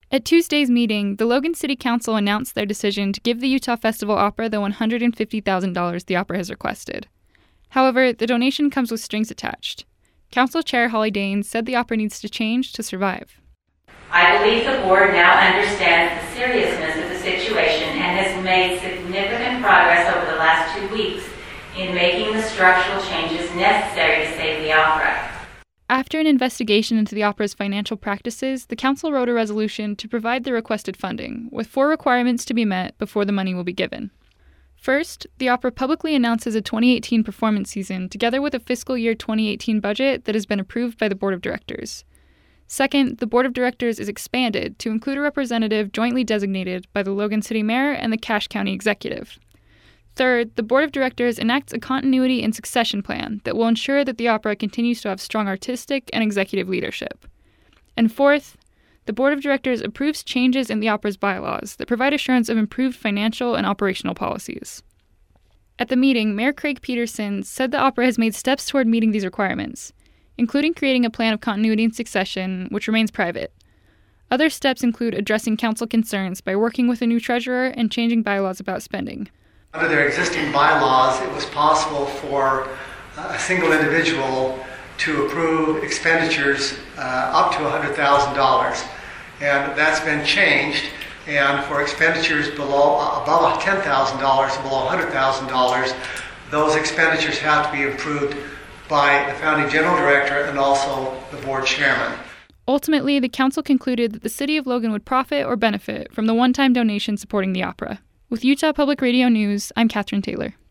At Tuesday's meeting, the Logan City Council announced their decision to give the Utah Festival Opera the $150,000 the opera has requested. However, the donation comes with strings attached. Council Chair Holly Danes said the opera needs to change to survive. I believe the board now understands the seriousness of the situation and has made significant progress over the last 2 weeks in making the structural changes necessary to save the opera. After an investigation into the opera's financial practices, the council wrote a resolution to provide the requested funding, with 4 requirements to be met before the money will be given. First, the opera publicly announces a 2018 performance season together with a fiscal year 2018 budget that has been approved by the Board of Directors. Second, the Board of Directors is expanded to include a representative jointly designated by the Logan City Mayor and the Cache County Executive. Third, the Board of Directors enacts a continuity and succession plan that will ensure that the opera continues to have strong artistic and executive leadership. And fourth, the Board of Directors approves changes in the opera's bylaws that provide assurance of improved financial and operational policies. At the meeting, Mayor Craig Peterson said the opera has made steps toward meeting these requirements, including creating a plan of continuity and succession, which remains private. Other steps include addressing council concerns by working with a new treasurer and changing bylaws about spending. Under their existing bylaws, it was possible for a single individual to approve expenditures up to $100,000. And that's been changed, and for expenditures above $10,000 and below $100,000, those expenditures have to be approved by the founding general director and also the board chairman. Ultimately, the council concluded that the city of Logan would profit or benefit from the one-time donation supporting the opera. With Utah Public Radio News, I'm Catherine Taylor.